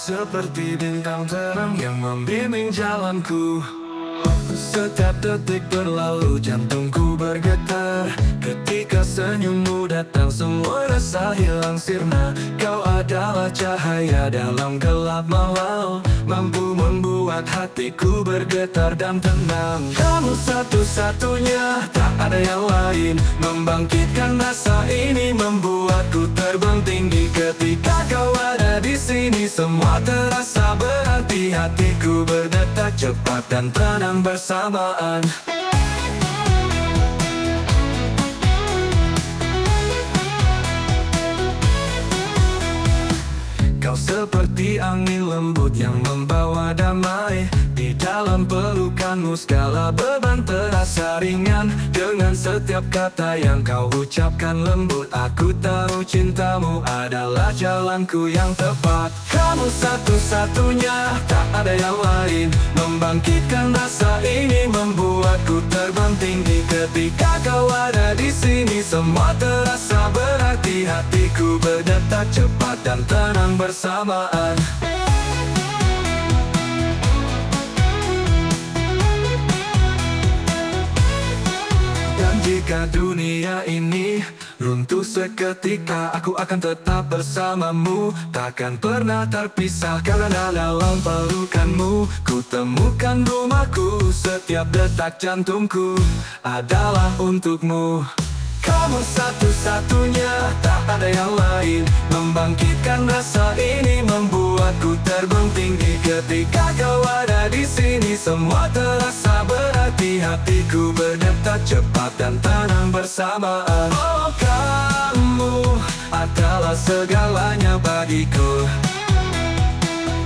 Seperti bintang terang yang membimbing jalanku. Setiap detik berlalu jantungku bergetar. Ketika senyummu datang semua rasa hilang sirna. Kau adalah cahaya dalam gelap malam, mampu membuat hatiku bergetar dan tenang. Kamu satu-satunya, tak ada yang lain. Membangkitkan rasa ini membuatku terbang tinggi. Ketika kau ada di sini semua terasa berarti. Hatiku berdetak cepat dan tenang bersamaan. Kau seperti angin lembut yang membawa damai. Di dalam pelukanmu segala beban terasa ringan. Dengan setiap kata yang kau ucapkan lembut, aku tahu cintamu adalah jalanku yang tepat. Kamu satu-satunya, tak ada yang lain. Membangkitkan rasa ini membuatku terbang tinggi. Ketika kau ada di sini semua terasa berarti. Hatiku berdetak cepat dan tenang bersamaan. Dan jika dunia ini runtuh seketika, aku akan tetap bersamamu. Takkan pernah terpisah karena dalam pelukanmu ku temukan rumahku. Setiap detak jantungku adalah untukmu. Kamu satu-satunya, tak ada yang lain. Membangkitkan rasa ini membuatku terbang tinggi. Ketika kau ada di sini semua terasa berarti. Hatiku berdetak cepat dan tenang bersamaan. Oh, kamu adalah segalanya bagiku.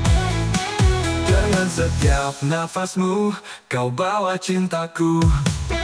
Dengan setiap nafasmu kau bawa cintaku.